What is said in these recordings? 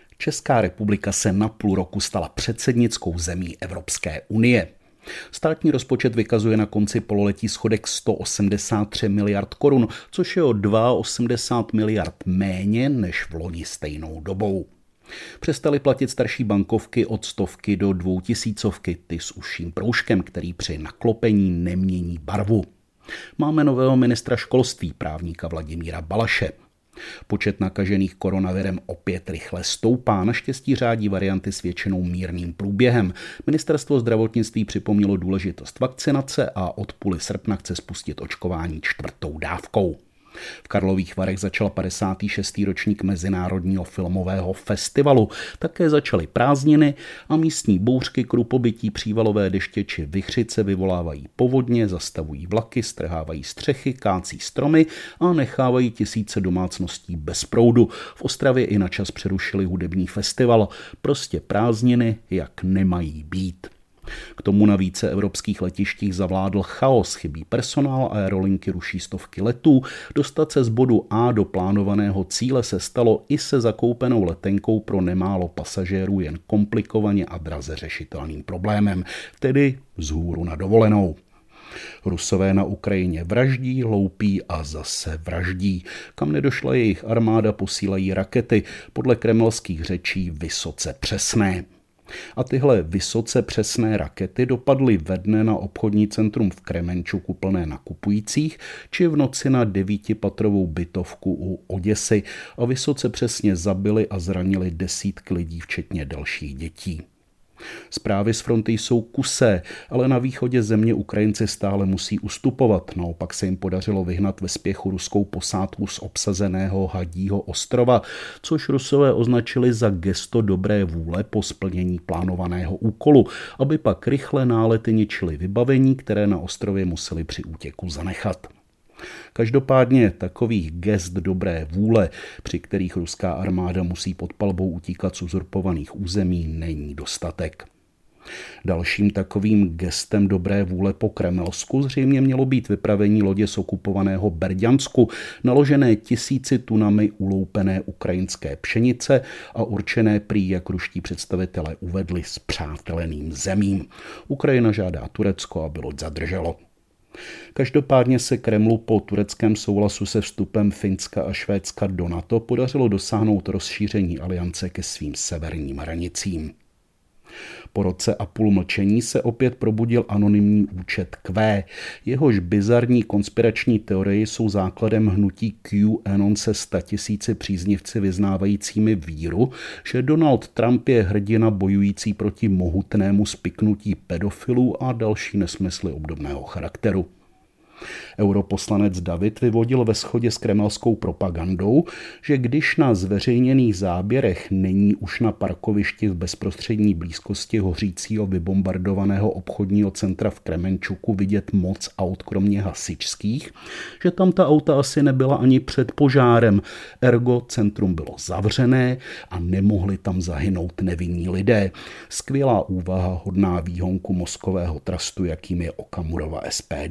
Česká republika se na půl roku stala předsednickou zemí Evropské unie. Státní rozpočet vykazuje na konci pololetí schodek 183 miliard korun, což je o 82 miliard méně než v loni stejnou dobou. Přestali platit starší bankovky od 100 do 2000, ty s užším proužkem, který při naklopení nemění barvu. Máme nového ministra školství, právníka Vladimíra Balaše. Počet nakažených koronavirem opět rychle stoupá, naštěstí řádí varianty s většinou mírným průběhem. Ministerstvo zdravotnictví připomnělo důležitost vakcinace a od půli srpna chce spustit očkování 4. dávkou. V Karlových Varech začal 56. ročník Mezinárodního filmového festivalu. Také začaly prázdniny a místní bouřky, krupobytí, přívalové deště či vichřice vyvolávají povodně, zastavují vlaky, strhávají střechy, kácí stromy a nechávají tisíce domácností bez proudu. V Ostravě i na čas přerušili hudební festival. Prostě prázdniny, jak nemají být. K tomu na více evropských letištích zavládl chaos, chybí personál, aerolinky ruší stovky letů, dostat se z bodu A do plánovaného cíle se stalo i se zakoupenou letenkou pro nemálo pasažérů jen komplikovaně a draze řešitelným problémem, tedy vzhůru na dovolenou. Rusové na Ukrajině vraždí, loupí a zase vraždí. Kam nedošla jejich armáda, posílají rakety, podle kremelských řečí vysoce přesné. A tyhle vysoce přesné rakety dopadly ve dne na obchodní centrum v Kremenčuku plné nakupujících, či v noci na 9patrovou bytovku u Oděsy a vysoce přesně zabili a zranili desítky lidí, včetně dalších dětí. Zprávy z fronty jsou kusé, ale na východě země Ukrajinci stále musí ustupovat. Naopak se jim podařilo vyhnat ve spěchu ruskou posádku z obsazeného Hadího ostrova, což Rusové označili za gesto dobré vůle po splnění plánovaného úkolu, aby pak rychle nálety ničili vybavení, které na ostrově museli při útěku zanechat. Každopádně takových gest dobré vůle, při kterých ruská armáda musí pod palbou utíkat z uzurpovaných území, není dostatek. Dalším takovým gestem dobré vůle po Kremelsku zřejmě mělo být vypravení lodě z okupovaného Berďansku, naložené 1000 tunami uloupené ukrajinské pšenice a určené prý, jak ruští představitelé uvedli, spřáteleným zemím. Ukrajina žádá Turecko, aby loď zadrželo. Každopádně se Kremlu po tureckém souhlasu se vstupem Finska a Švédska do NATO podařilo dosáhnout rozšíření aliance ke svým severním hranicím. Po roce a půl mlčení se opět probudil anonymní účet Q. Jehož bizarní konspirační teorie jsou základem hnutí QAnon se 100 000 příznivci vyznávajícími víru, že Donald Trump je hrdina bojující proti mohutnému spiknutí pedofilů a další nesmysly obdobného charakteru. Europoslanec David vyvodil ve shodě s kremelskou propagandou, že když na zveřejněných záběrech není už na parkovišti v bezprostřední blízkosti hořícího vybombardovaného obchodního centra v Kremenčuku vidět moc aut kromě hasičských, že tam ta auta asi nebyla ani před požárem, ergo centrum bylo zavřené a nemohli tam zahynout nevinní lidé. Skvělá úvaha hodná výhonku mozkového trastu, jakým je Okamurova SPD.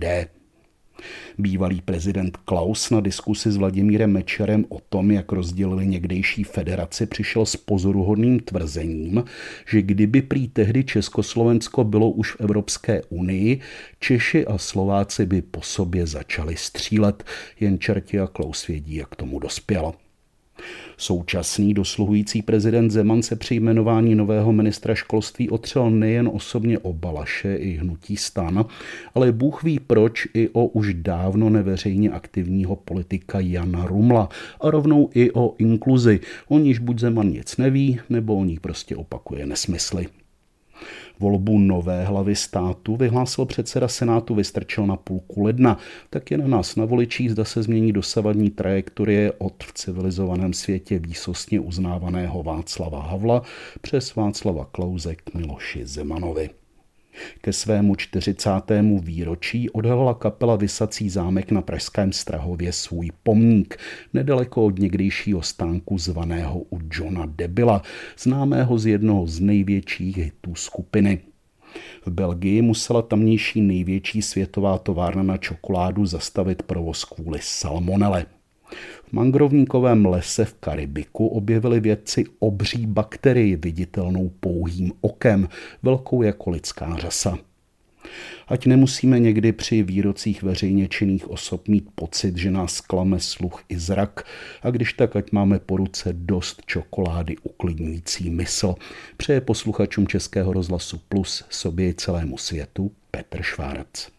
Bývalý prezident Klaus na diskusi s Vladimírem Mečerem o tom, jak rozdělili někdejší federaci, přišel s pozoruhodným tvrzením, že kdyby prý tehdy Československo bylo už v Evropské unii, Češi a Slováci by po sobě začali střílet, jen čerti a Klaus vědí, jak tomu dospělo. Současný dosluhující prezident Zeman se při jmenování nového ministra školství otřel nejen osobně o Balaše i hnutí STAN, ale Bůh ví proč i o už dávno neveřejně aktivního politika Jana Rumla a rovnou i o inkluzi, o níž buď Zeman nic neví, nebo o ní prostě opakuje nesmysly. Volbu nové hlavy státu vyhlásil předseda Senátu Vystrčil na půlku ledna, tak je na nás na voličích, zda se změní dosavadní trajektorie od v civilizovaném světě výsostně uznávaného Václava Havla přes Václava Klause k Miloši Zemanovi. Ke svému 40. výročí odhalila kapela Visací zámek na pražském Strahově svůj pomník, nedaleko od někdejšího stánku zvaného u Johna Debila, známého z jednoho z největších hitů skupiny. V Belgii musela tamnější největší světová továrna na čokoládu zastavit provoz kvůli salmonele. V mangrovníkovém lese v Karibiku objevili vědci obří bakterii viditelnou pouhým okem, velkou jako lidská řasa. Ať nemusíme někdy při výrocích veřejně činných osob mít pocit, že nás klame sluch i zrak, a když tak, ať máme po ruce dost čokolády uklidňující mysl. Přeje posluchačům Českého rozhlasu Plus, sobě i celému světu Petr Švárc.